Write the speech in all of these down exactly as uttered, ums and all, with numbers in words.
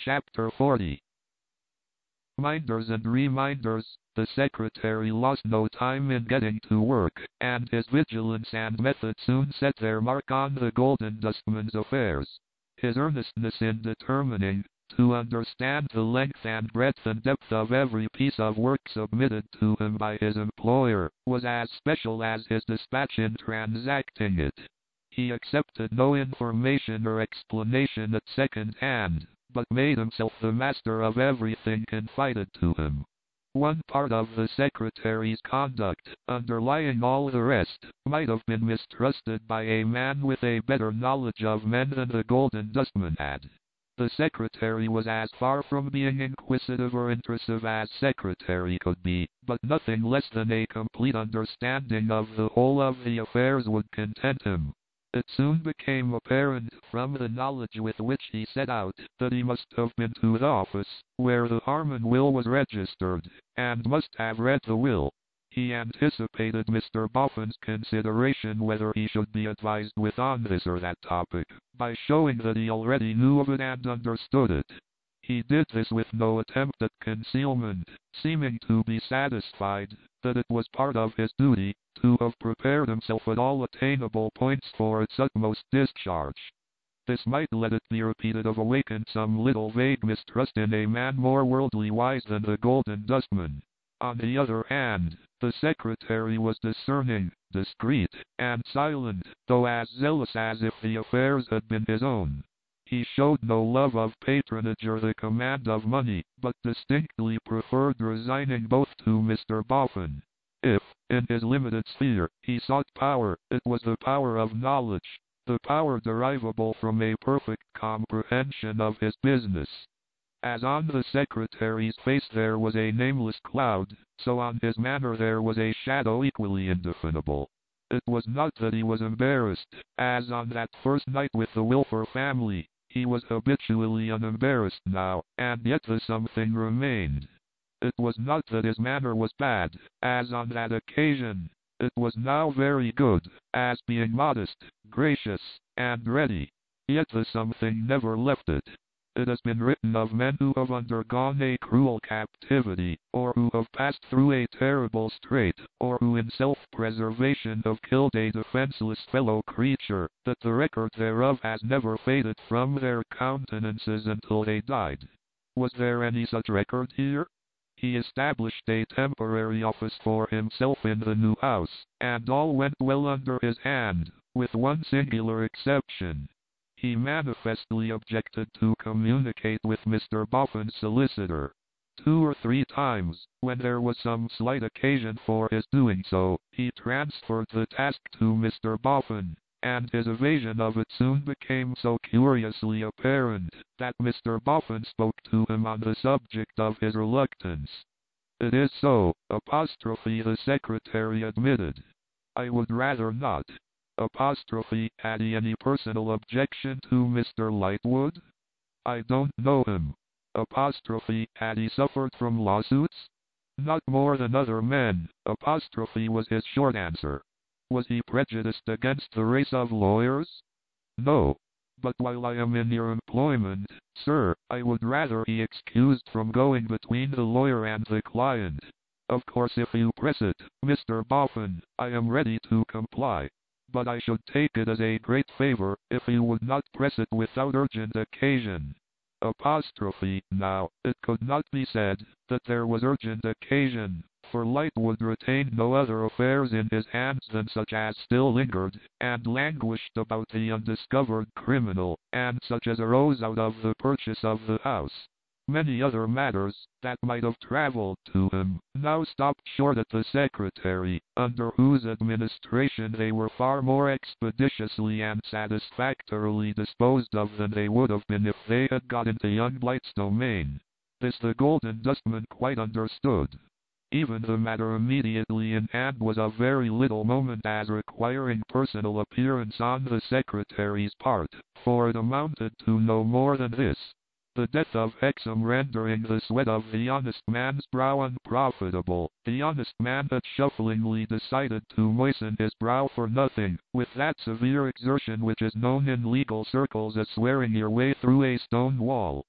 Chapter forty. Minders and reminders. The secretary lost no time in getting to work, and his vigilance and method soon set their mark on the Golden Dustman's affairs. His earnestness in determining to understand the length and breadth and depth of every piece of work submitted to him by his employer was as special as his dispatch in transacting it. He accepted no information or explanation at second hand, but made himself the master of everything confided to him. One part of the secretary's conduct, underlying all the rest, might have been mistrusted by a man with a better knowledge of men than the Golden Dustman had. The secretary was as far from being inquisitive or intrusive as secretary could be, but nothing less than a complete understanding of the whole of the affairs would content him. It soon became apparent, from the knowledge with which he set out, that he must have been to the office, where the Harmon will was registered, and must have read the will. He anticipated Mister Boffin's consideration whether he should be advised with on this or that topic, by showing that he already knew of it and understood it. He did this with no attempt at concealment, seeming to be satisfied that it was part of his duty to have prepared himself at all attainable points for its utmost discharge. This might, let it be repeated, have awakened some little vague mistrust in a man more worldly wise than the Golden Dustman. On the other hand, the secretary was discerning, discreet, and silent, though as zealous as if the affairs had been his own. He showed no love of patronage or the command of money, but distinctly preferred resigning both to Mister Boffin. If, in his limited sphere, he sought power, it was the power of knowledge, the power derivable from a perfect comprehension of his business. As on the secretary's face there was a nameless cloud, so on his manner there was a shadow equally indefinable. It was not that he was embarrassed, as on that first night with the Wilfer family. He was habitually unembarrassed now, and yet the something remained. It was not that his manner was bad, as on that occasion. It was now very good, as being modest, gracious, and ready. Yet the something never left it. It has been written of men who have undergone a cruel captivity, or who have passed through a terrible strait, or who in self-preservation have killed a defenseless fellow creature, that the record thereof has never faded from their countenances until they died. Was there any such record here? He established a temporary office for himself in the new house, and all went well under his hand, with one singular exception. He manifestly objected to communicate with Mister Boffin's solicitor. Two or three times, when there was some slight occasion for his doing so, he transferred the task to Mister Boffin, and his evasion of it soon became so curiously apparent, that Mister Boffin spoke to him on the subject of his reluctance. "It is so," apostrophe the secretary admitted. "I would rather not." Apostrophe, had he any personal objection to Mister Lightwood? "I don't know him." Apostrophe, had he suffered from lawsuits? "Not more than other men." Apostrophe was his short answer. "Was he prejudiced against the race of lawyers?" "No. But while I am in your employment, sir, I would rather he excused from going between the lawyer and the client. Of course, if you press it, Mister Boffin, I am ready to comply. But I should take it as a great favor if you would not press it without urgent occasion." Apostrophe, now, it could not be said that there was urgent occasion, for Lightwood retained no other affairs in his hands than such as still lingered, and languished about the undiscovered criminal, and such as arose out of the purchase of the house. Many other matters, that might have travelled to him, now stopped short at the secretary, under whose administration they were far more expeditiously and satisfactorily disposed of than they would have been if they had got into young Blight's domain. This the Golden Dustman quite understood. Even the matter immediately in hand was of very little moment as requiring personal appearance on the secretary's part, for it amounted to no more than this: the death of Hexam rendering the sweat of the honest man's brow unprofitable. The honest man had shufflingly decided to moisten his brow for nothing, with that severe exertion which is known in legal circles as swearing your way through a stone wall.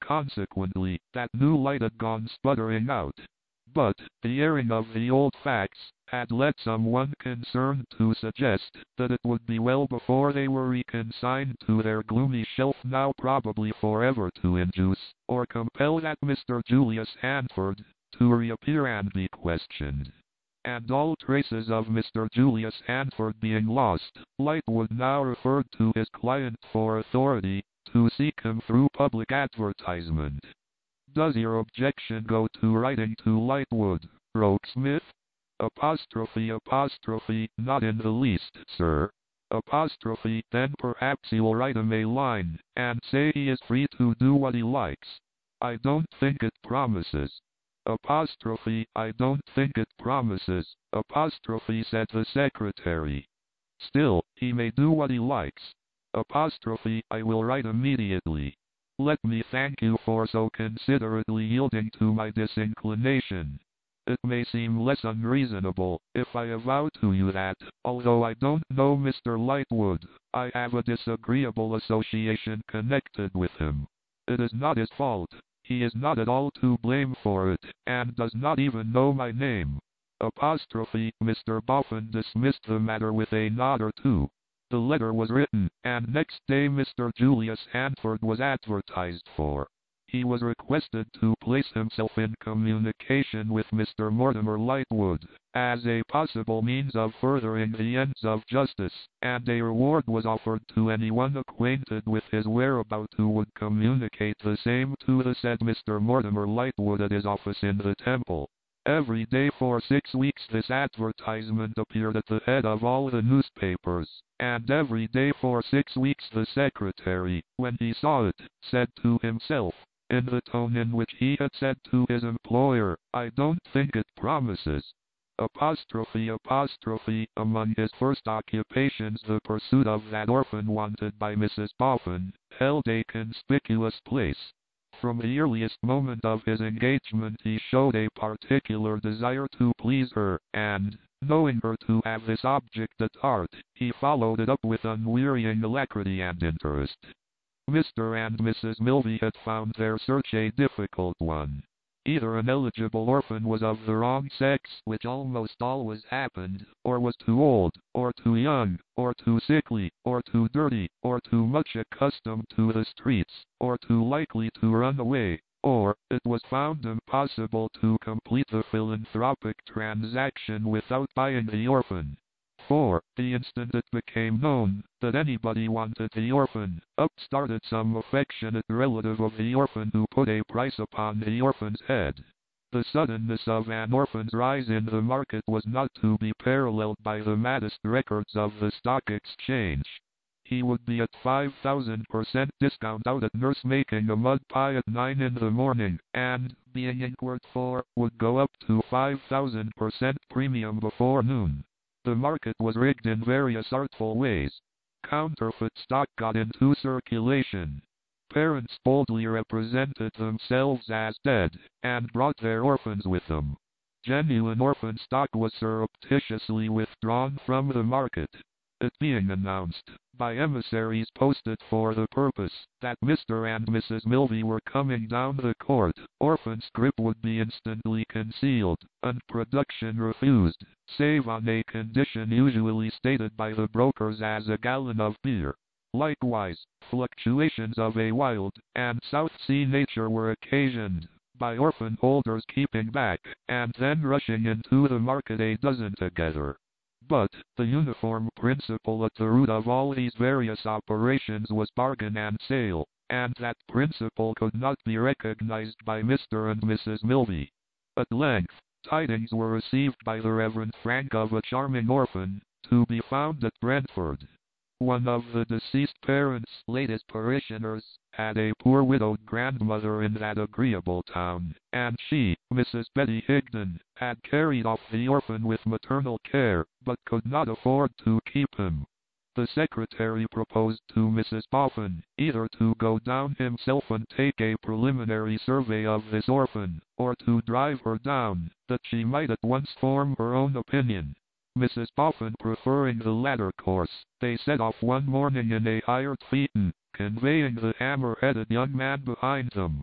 consequently, that new light had gone sputtering out. But, the airing of the old facts had led someone concerned to suggest that it would be well before they were reconsigned to their gloomy shelf now probably forever to induce, or compel that Mister Julius Handford to reappear and be questioned. And all traces of Mister Julius Handford being lost, Lightwood now referred to his client for authority to seek him through public advertisement. "Does your objection go to writing to Lightwood?" wrote Smith. Apostrophe apostrophe, "Not in the least, sir." Apostrophe, "Then perhaps you'll write him a line, and say he is free to do what he likes. I don't think it promises." Apostrophe, "I don't think it promises," apostrophe, said the secretary. "Still, he may do what he likes." Apostrophe, "I will write immediately. Let me thank you for so considerately yielding to my disinclination. It may seem less unreasonable if I avow to you that, although I don't know Mister Lightwood, I have a disagreeable association connected with him. It is not his fault. He is not at all to blame for it, and does not even know my name." Apostrophe, Mister Boffin dismissed the matter with a nod or two. The letter was written, and next day Mister Julius Handford was advertised for. He was requested to place himself in communication with Mister Mortimer Lightwood, as a possible means of furthering the ends of justice, and a reward was offered to anyone acquainted with his whereabouts who would communicate the same to the said Mister Mortimer Lightwood at his office in the Temple. Every day for six weeks this advertisement appeared at the head of all the newspapers, and every day for six weeks the secretary, when he saw it, said to himself, in the tone in which he had said to his employer, "I don't think it promises." Apostrophe apostrophe, among his first occupations the pursuit of that orphan wanted by Missus Boffin held a conspicuous place. From the earliest moment of his engagement he showed a particular desire to please her, and, knowing her to have this object at heart, he followed it up with unwearying alacrity and interest. Mister and Missus Milby had found their search a difficult one. Either an eligible orphan was of the wrong sex, which almost always happened, or was too old, or too young, or too sickly, or too dirty, or too much accustomed to the streets, or too likely to run away, or, it was found impossible to complete the philanthropic transaction without buying the orphan. For, the instant it became known that anybody wanted the orphan, up started some affectionate relative of the orphan who put a price upon the orphan's head. The suddenness of an orphan's rise in the market was not to be paralleled by the maddest records of the stock exchange. He would be at five thousand percent discount out at nurse making a mud pie at nine in the morning, and, being inquired for, would go up to five thousand percent premium before noon. The market was rigged in various artful ways. Counterfeit stock got into circulation. Parents boldly represented themselves as dead, and brought their orphans with them. Genuine orphan stock was surreptitiously withdrawn from the market, it being announced, by emissaries posted for the purpose, that Mister and Missus Milby were coming down the court. Orphan scrip would be instantly concealed, and production refused, save on a condition usually stated by the brokers as a gallon of beer. Likewise, fluctuations of a wild and South Sea nature were occasioned by orphan holders keeping back, and then rushing into the market a dozen together. But, the uniform principle at the root of all these various operations was bargain and sale, and that principle could not be recognized by Mister and Missus Milby. At length, tidings were received by the Reverend Frank of a charming orphan, to be found at Brentford. One of the deceased parents' latest parishioners had a poor widowed grandmother in that agreeable town, and she, Missus Betty Higdon, had carried off the orphan with maternal care, but could not afford to keep him. The secretary proposed to Missus Boffin either to go down himself and take a preliminary survey of this orphan, or to drive her down, that she might at once form her own opinion. Missus Boffin preferring the latter course, they set off one morning in a hired phaeton, conveying the hammer-headed young man behind them.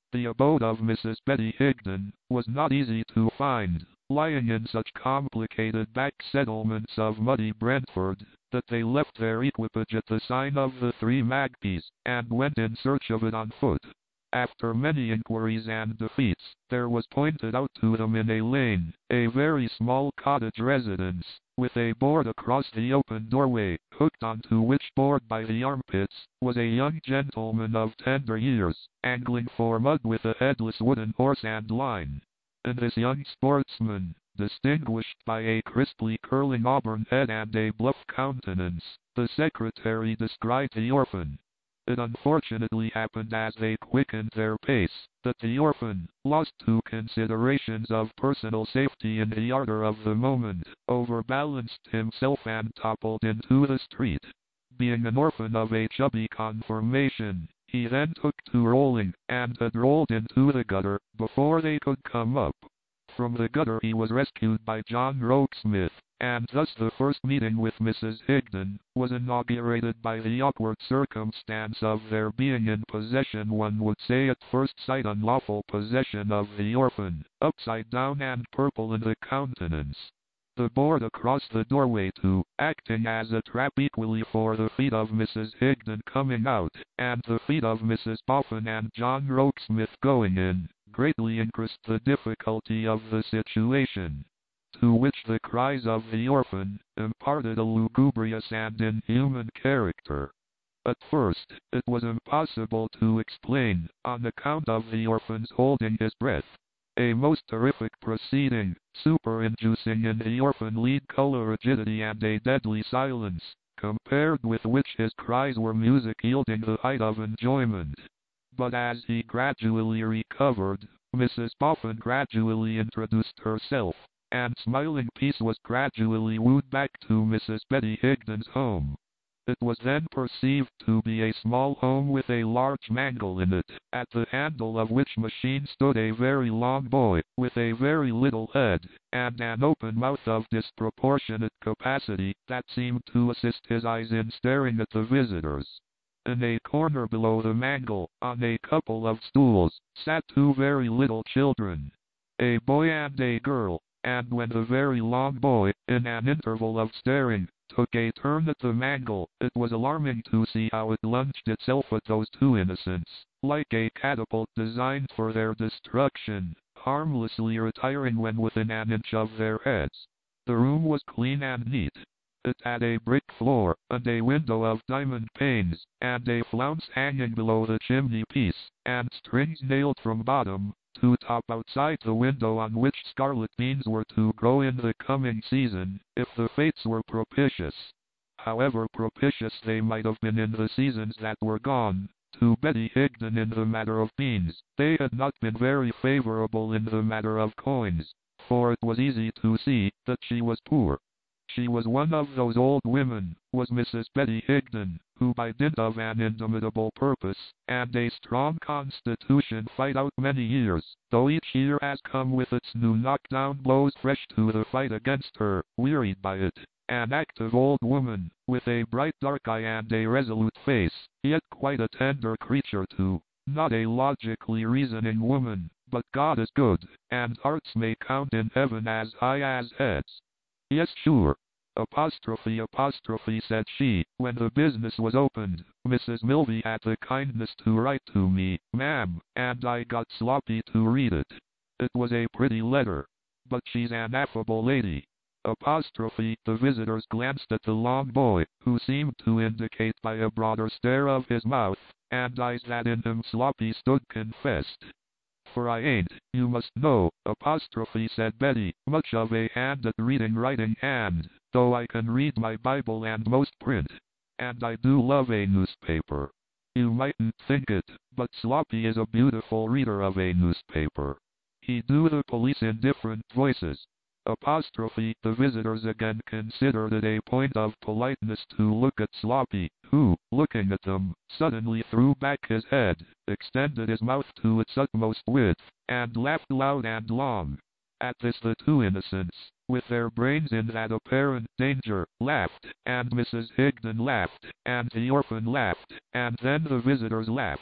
The abode of Missus Betty Higdon was not easy to find, lying in such complicated back settlements of muddy Brentford, that they left their equipage at the sign of the Three Magpies, and went in search of it on foot. After many inquiries and defeats, there was pointed out to them in a lane, a very small cottage residence, with a board across the open doorway, hooked onto which board by the armpits, was a young gentleman of tender years, angling for mud with a headless wooden horse and line. And this young sportsman, distinguished by a crisply curling auburn head and a bluff countenance, the secretary described the orphan. It unfortunately happened as they quickened their pace, that the orphan, lost to considerations of personal safety in the ardor of the moment, overbalanced himself and toppled into the street. Being an orphan of a chubby conformation, he then took to rolling, and had rolled into the gutter before they could come up. From the gutter he was rescued by John Rokesmith, and thus the first meeting with Missus Higdon was inaugurated by the awkward circumstance of their being in possession, one would say at first sight unlawful possession, of the orphan, upside down and purple in the countenance. The board across the doorway too, acting as a trap equally for the feet of Missus Higdon coming out, and the feet of Missus Boffin and John Rokesmith going in, greatly increased the difficulty of the situation, to which the cries of the orphan imparted a lugubrious and inhuman character. At first, it was impossible to explain, on account of the orphan's holding his breath. A most terrific proceeding, superinducing in the orphan lead-color rigidity and a deadly silence, compared with which his cries were music yielding the height of enjoyment. But as he gradually recovered, Missus Boffin gradually introduced herself, and smiling peace was gradually wooed back to Missus Betty Higdon's home. It was then perceived to be a small home with a large mangle in it, at the handle of which machine stood a very long boy, with a very little head, and an open mouth of disproportionate capacity, that seemed to assist his eyes in staring at the visitors. In a corner below the mangle, on a couple of stools, sat two very little children, a boy and a girl, and when the very long boy, in an interval of staring, took a turn at the mangle, it was alarming to see how it lunged itself at those two innocents, like a catapult designed for their destruction, harmlessly retiring when within an inch of their heads. The room was clean and neat. It had a brick floor, and a window of diamond panes, and a flounce hanging below the chimney-piece, and strings nailed from bottom to top outside the window, on which scarlet beans were to grow in the coming season, if the fates were propitious. However propitious they might have been in the seasons that were gone, to Betty Higdon in the matter of beans, they had not been very favorable in the matter of coins, for it was easy to see that she was poor. She was one of those old women, was Missus Betty Higdon, who by dint of an indomitable purpose, and a strong constitution fight out many years, though each year has come with its new knockdown blows fresh to the fight against her, wearied by it. An active old woman, with a bright dark eye and a resolute face, yet quite a tender creature too, not a logically reasoning woman, but God is good, and hearts may count in heaven as high as heads. Yes, sure. Apostrophe apostrophe, said she, when the business was opened. Missus Milby had the kindness to write to me, ma'am, and I got sloppy to read it. It was a pretty letter, but she's an affable lady. Apostrophe, the visitors glanced at the long boy, who seemed to indicate by a broader stare of his mouth, and eyes that in him sloppy stood confessed. For I ain't, you must know, apostrophe, said Betty, much of a hand at reading writing and, though I can read my Bible and most print, and I do love a newspaper. You mightn't think it, but Sloppy is a beautiful reader of a newspaper. He do the police in different voices. Apostrophe, the visitors again considered it a point of politeness to look at Sloppy, who, looking at them, suddenly threw back his head, extended his mouth to its utmost width, and laughed loud and long. At this the two innocents, with their brains in that apparent danger, laughed, and Missus Higdon laughed, and the orphan laughed, and then the visitors laughed.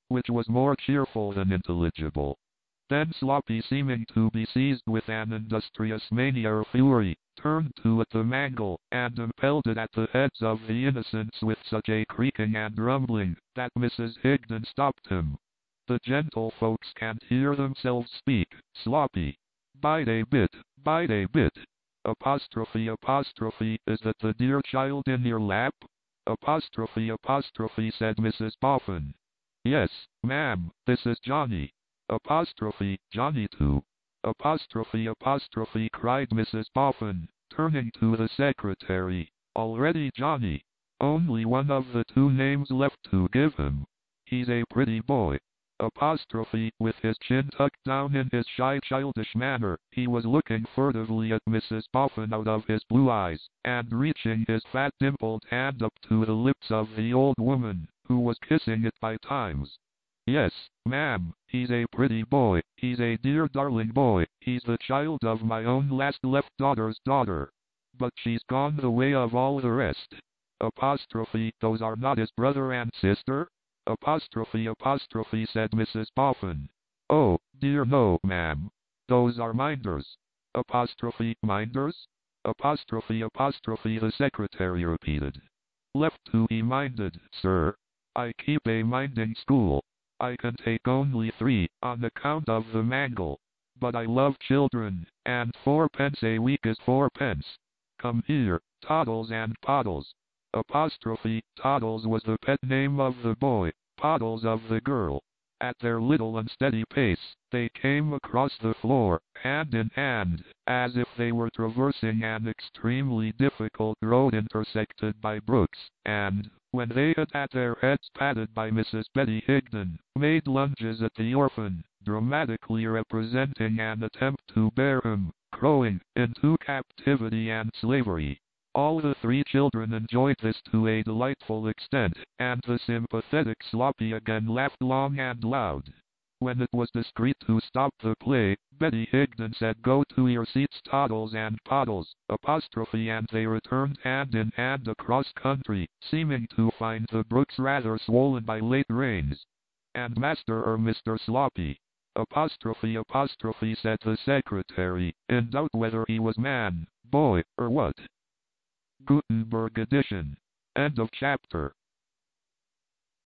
which was more cheerful than intelligible. Then Sloppy, seeming to be seized with an industrious mania or fury, turned to it the mangle, and impelled it at the heads of the innocents with such a creaking and rumbling, that Missus Higden stopped him. The gentlefolks can't hear themselves speak, Sloppy. Bide a bit, bide a bit. Apostrophe, apostrophe, is that the dear child in your lap? Apostrophe, apostrophe, said Missus Boffin. Yes, ma'am, this is Johnny. Apostrophe, Johnny too. Apostrophe, apostrophe, cried Missus Boffin, turning to the secretary. Already Johnny. Only one of the two names left to give him. He's a pretty boy. Apostrophe, with his chin tucked down in his shy childish manner, he was looking furtively at Missus Boffin out of his blue eyes, and reaching his fat dimpled hand up to the lips of the old woman, who was kissing it by times. Yes, ma'am, he's a pretty boy, he's a dear darling boy, he's the child of my own last left daughter's daughter. But she's gone the way of all the rest. Apostrophe, those are not his brother and sister? Apostrophe, apostrophe, said Missus Boffin. Oh, dear no, ma'am. Those are minders. Apostrophe, minders? Apostrophe, apostrophe, the secretary repeated. Left to be minded, sir. I keep a minding school. I can take only three, on account of the mangle. But I love children, and fourpence a week is fourpence. Come here, Toddles and Poddles. Apostrophe, Toddles was the pet name of the boy, Poddles of the girl. At their little unsteady pace, they came across the floor, hand in hand, as if they were traversing an extremely difficult road intersected by brooks, and, when they had had their heads patted by Missus Betty Higden, made lunges at the orphan, dramatically representing an attempt to bear him, crowing, into captivity and slavery. All the three children enjoyed this to a delightful extent, and the sympathetic Sloppy again laughed long and loud. When it was discreet to stop the play, Betty Higden said, "Go to your seats, Toddles and Poddles," apostrophe, and they returned hand in hand across country, seeming to find the brooks rather swollen by late rains. "And Master or Mister Sloppy?" Apostrophe, apostrophe, said the secretary, in doubt whether he was man, boy, or what. Gutenberg edition. End of chapter.